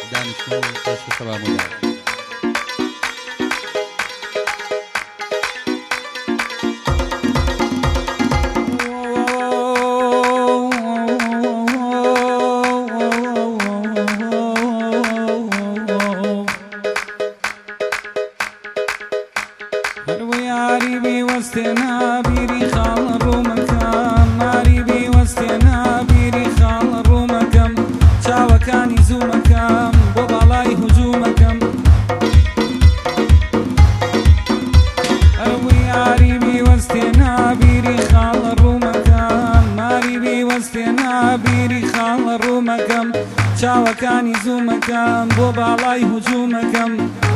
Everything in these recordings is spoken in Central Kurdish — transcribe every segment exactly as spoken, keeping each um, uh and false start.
دانیشتن و خۆش و سەلامونات. چاوەکانی زوومەکەم بۆ باڵای هجوومەکەم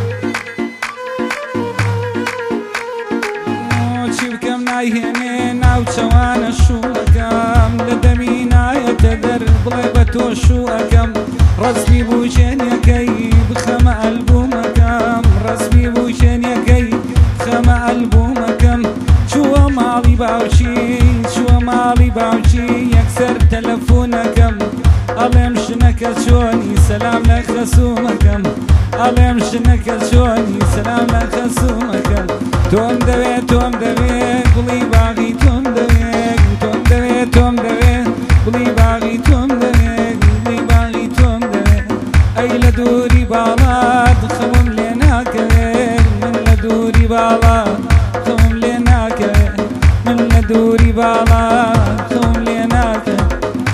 چی بکەم نایهێنێ ناوچەوانە شووەکەم لە دەمی نایەتە دەر بڵێ بە تۆ شووەکەم ڕەسمی بوو شوێنیەکەی بخەمە ئەلبوومەکەم ڕەسمی بوو شوێنیەکەی بخەمە ئەلبوومەکەم چووە ماڵی باوچی چووە ماڵی باوچی یەکسەر تەلەفۆنەکەم ئەڵێم شنەکە چۆنی سەلام لە خەسوومەکەم ئەڵێم شنەکە چۆنی سەلام لە خەسوومەکەم تۆم دەوێت تۆم دەوێت گوڵی باغی تۆم دەوێت تۆم دەوێت تۆم دەوێت گوڵی باغی تۆم دەوێت گوڵی باغی تۆم دەوێت ئەی لە دووری باڵات خەوم لێ ناکەوێت من لە دووری باڵات خەوم لێ ناکەوێت من لە دووری باڵات خەوم لێ ناکەوێت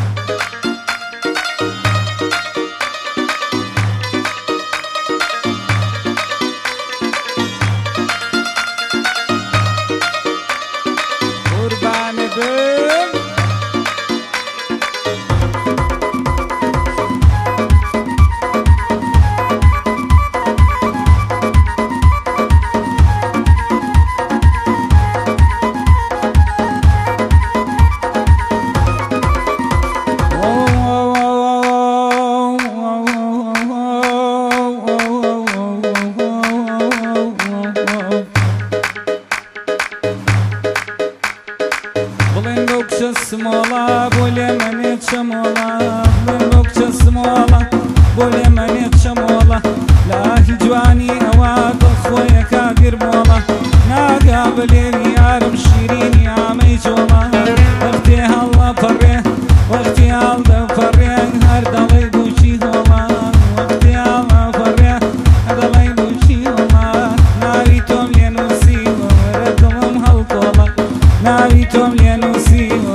سموڵە بۆ لێ منێت شەمۆڵە بڵێن بۆ کچە سموڵە بۆ لێ منێت شەمۆڵە لاهی جوانی ئەوە دڵخۆیەکە گرمۆڵە ناگا بلێنی یارم شیرینی ئامەی جۆڵە وەختێ هەڵە پەڕێ وەختی هەڵدە پەڕێ هەر دەڵێ بوچی هۆڵە وەختی هەڵە پەڕێ هەر دەڵێ بوچی هۆڵە ناوی تۆم لێ نووسیوە وەرە دڵم هەڵکۆڵە ناوی تۆم لێ نووسیوە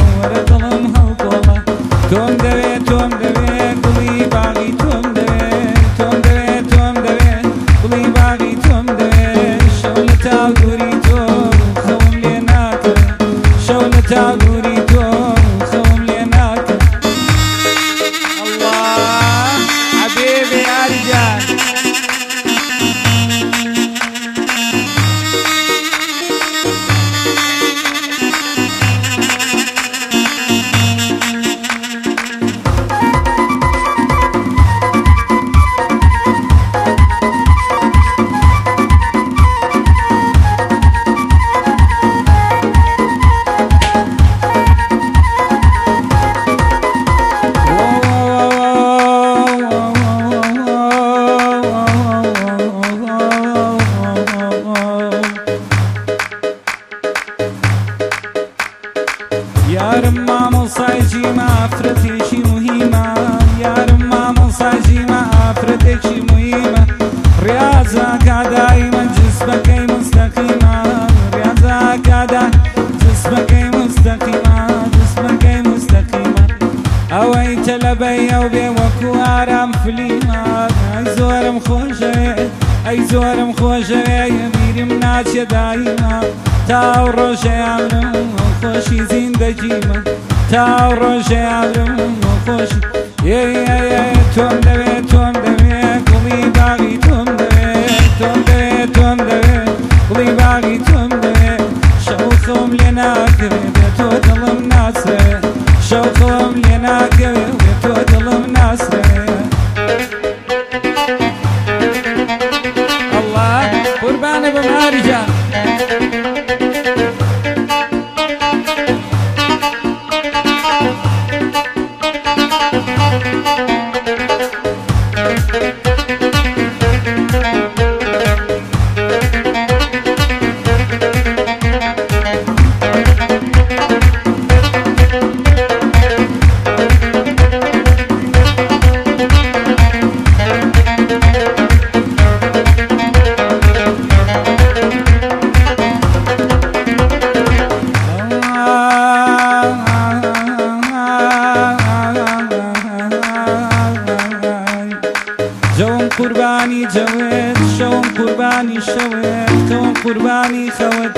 تۆم دەوێت تۆم دەوێت گوڵی باغی تۆم دەوێت تۆم دەوێت تۆم دەوێت گوڵی باغی تۆم دەوێت شەو لە تاگووری تۆ خەوم لێ ناکەوێت شەو لە تاگووری تۆ خەوم لێ ناکەوێت ئەڵڵا حەبیبی یاریجان یارم مامۆسایجیمە ئافرەتێکی موهیمە یارم مامۆسایجیمە ئافرەتێکی موهیمە ڕیاضە کادایمە جسمەکەی مستەقیمە ڕیاضە کادا جسمەکەی مستەقیمە جسمەکەی مستەقیمە ئەوەی تەلەبەی ئەو بێ وەکو ئارام فلیمە ئەی زۆرم خۆشەوێ ئەی زۆرم خۆشەوێ بیرم ناچێ دایمە تاو ڕۆژەیانم خۆشی زیندەگیمە تاو ڕۆژەیانم خۆشی تۆم دەوێت تۆم دەوێت گوڵی باغی تۆم دەوێت تۆم دەوێت تۆم دەوێت گوڵی باغی تۆم دەوێت شەو خۆم لێ ناکەوێت بێ تۆ دڵم ناسرێت شەو خۆم لێ ناکەوێت بێ تۆ دڵم ناسرێت ئەڵڵا قوربانە بە ماریجان Thank you. قوربانی جەوێت شەوم قوربانی شەوێت خەوم قوربانی خەوت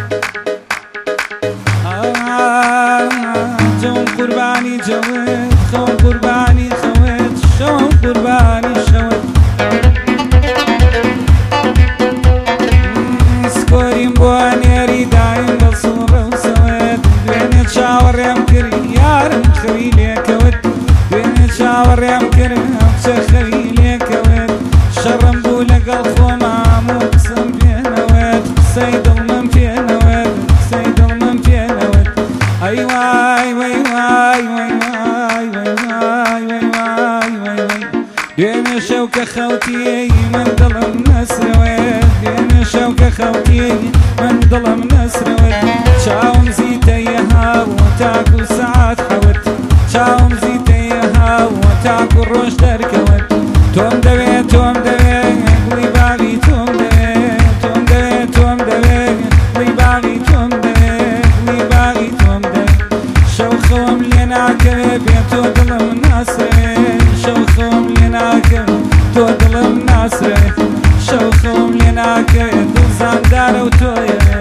جەوم قوربانی جەوێت خەوم قوربانی خەوت شەوم قوربانی شەوت سکۆریم بۆ نێری دایم بە سوڕە و سەوێت دوێنێ چاوەڕێم کرد یارم خەوی لێکەوت دوێنێ چاوەڕێم کرد هەمچە خەوی لێکەوێت شەڕم بوو لەگەڵ خۆمام و قسەم پێنەوێت قسەی دڵمم پێنەوێت قسەی دڵمم پێنەوێت ئەی وای وای وای وای وای وای وای وای وای وای وای دوێنێ شەو کە خەوتی من دڵم نەسرەوێت دوێنێ شەو کە خەوتی من دڵم نەسرەوێت چاوم زیتەیە هاو تاکو سەعات حەوت چاوم زیتەیە هاو تاکو ڕۆژ دەرکەوت تۆم دەوێت تۆم دەوێت گوڵی باغی تۆم دەوێت تۆم دەوێت تۆم دەوێت گوڵی باغی تۆم دەوێت گوڵی باغی تۆم دەوێت شەو خەوم لێ ناکەوێت بێ تۆ دڵم ناسرەوێت شەو خەوم لێ ناکەوێت تۆ دڵم ناسرەوێت شەو خەوم لێ ناکەوێت دڵ زاندارە و تۆیە